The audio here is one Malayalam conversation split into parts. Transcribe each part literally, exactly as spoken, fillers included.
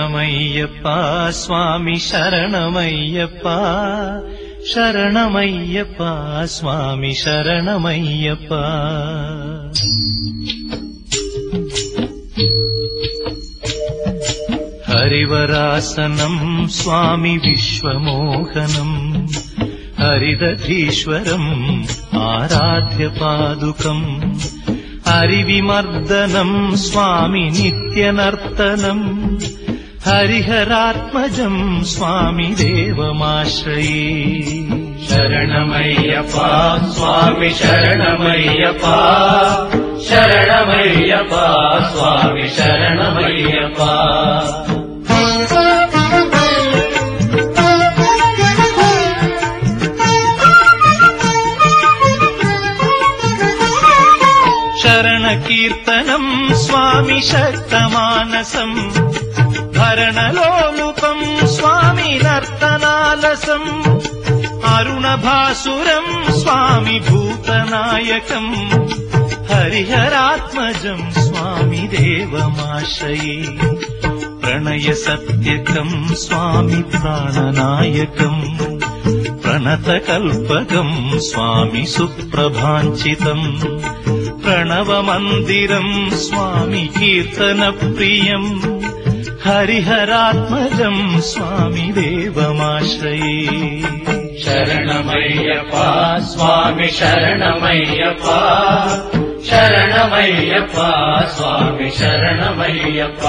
ശരണമയ്യപ്പ സ്വാമി ശരണമയ്യപ്പ ശരണമയ്യപ്പ സ്വാമി ശരണമയ്യപ്പ. ഹരിവരാസനം സ്വാമി വിശ്വമോഹനം ഹരിദധീശ്വരം ആരാധ്യപാദുകം ഹരിവിമർദ്ദനം സ്വാമി നിത്യനർത്തനം ഹരിഹരാത്മജം സ്വാമി ദേവമാശ്രയേ. ശരണമയ്യപ്പ സ്വാമി ശരണമയ്യപ്പ ശരണമയ്യപ്പ സ്വാമി ശരണമയ്യപ്പ. ശരണകീർത്തനം സ്വാമി ശക്തമാനസം ഭരണലോലുപം സ്വാമി നർത്തനാലസം അരുണഭാസുരം സ്വാമി ഭൂതനായകം ഹരിഹരാത്മജം സ്വാമി ദേവമാശ്രയേ. പ്രണയസത്യകം സ്വാമി പ്രാണനായകം പ്രണതകൽപകം സ്വാമി സുപ്രഭാഞ്ചിതം പ്രണവമന്ദിരം സ്വാമി കീർത്തനപ്രിയം ഹരിഹരാത്മജം സ്വാമി ദേവമാശ്രയേ. ശരണമയ്യപ്പ സ്വാമി ശരണമയ്യപ്പ ശരണമയ്യപ്പ സ്വാമി ശരണമയ്യപ്പ.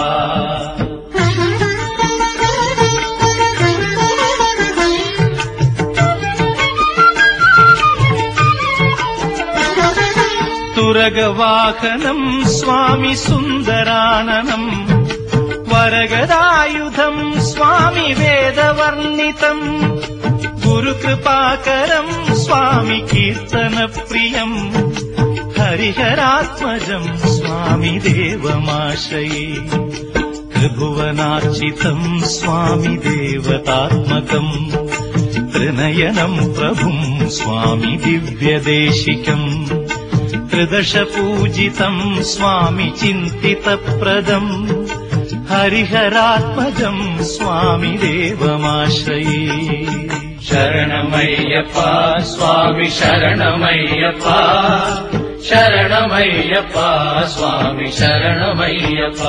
തുരഗവാഹനം സ്വാമി സുന്ദരാനനം വരഗദായുധം സ്വാമി വേദവർണ്ണിതം ഗുരുകൃപാകരം സ്വാമി കീർത്തനപ്രിയം ഹരിഹരാത്മജം സ്വാമി ദേവമാശ്രയേ. ത്രിഭുവനാർച്ചിതം സ്വാമി ദേവതാത്മകം ത്രിനയനം പ്രഭും സ്വാമി ദിവ്യദേശികം ത്രിദശപൂജിതം സ്വാമി ചിന്തിതപ്രദം ഹരിഹരാത്മജം സ്വാമി ദേവമാശ്രയേ. ശരണമയ്യപ്പ സ്വാമി ശരണമയ്യപ്പ ശരണമയ്യപ്പ സ്വാമി ശരണമയ്യപ്പ.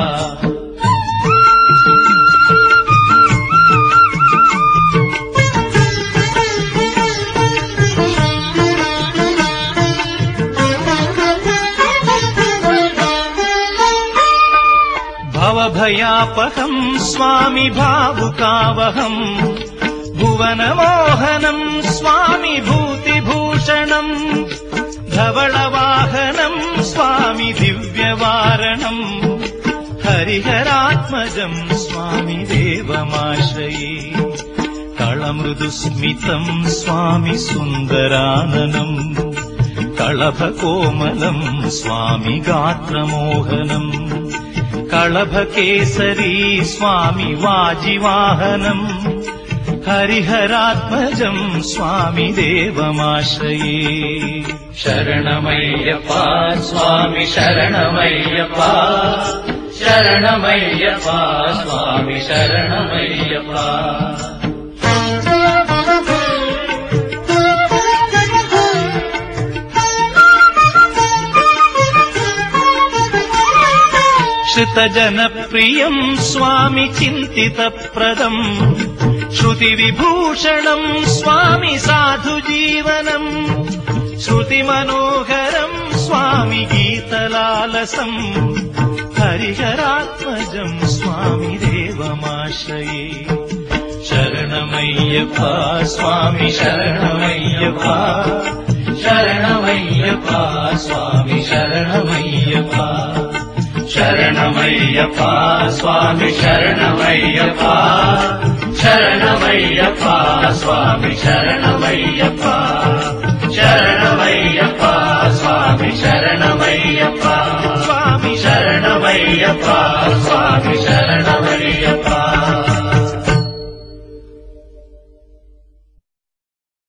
ഭവഭയാപഹം സ്വാമി ഭാവുകാവഹം ഭുവനമോഹനം സ്വാമി ഭൂതിഭൂഷണം ധവളവാഹനം സ്വാമി ദിവ്യവാരണം ഹരിഹരാത്മജം സ്വാമി ദേവമാശ്രയേ. കളമൃദുസ്മിതം സ്വാമി സുന്ദരാനനം കളഭകോമലം സ്വാമി ഗാത്രമോഹനം കളഭകേസരീ സ്വാമി വാജിവാഹനം ഹരിഹരാത്മജം സ്വാമി ദേവമാശ്രയേ. ശരണമയ്യപ്പ സ്വാമി ശരണമയ്യപ്പ ശരണമയ്യപ്പ സ്വാമി ശരണമയ്യപ്പ. ശ്രുതജനപ്രിയം സ്വാമി ചിന്തിതപ്രദം ശ്രുതിവിഭൂഷണം സ്വാമി സാധുജീവനം ശ്രുതിമനോഹരം സ്വാമി ഗീതലാലസം ഹരിഹരാത്മജം സ്വാമി ദേവമാശ്രയേ. ശരണമയ്യപ്പ സ്വാമി ശരണമയ്യപ്പ ശരണമയ്യപ്പ സ്വാമി ശരണമയ്യപ്പ. ശരണമയ്യപ്പ സ്വാമി ശരണമയ്യപ്പ ശരണമയ്യപ്പ സ്വാമി ശരണമയ്യപ്പ ശരണമയ്യപ്പ സ്വാമി ശരണമയ്യപ്പ സ്വാമി ശരണമയ്യപ്പ സ്വാമി ശരണമയ്യപ്പ.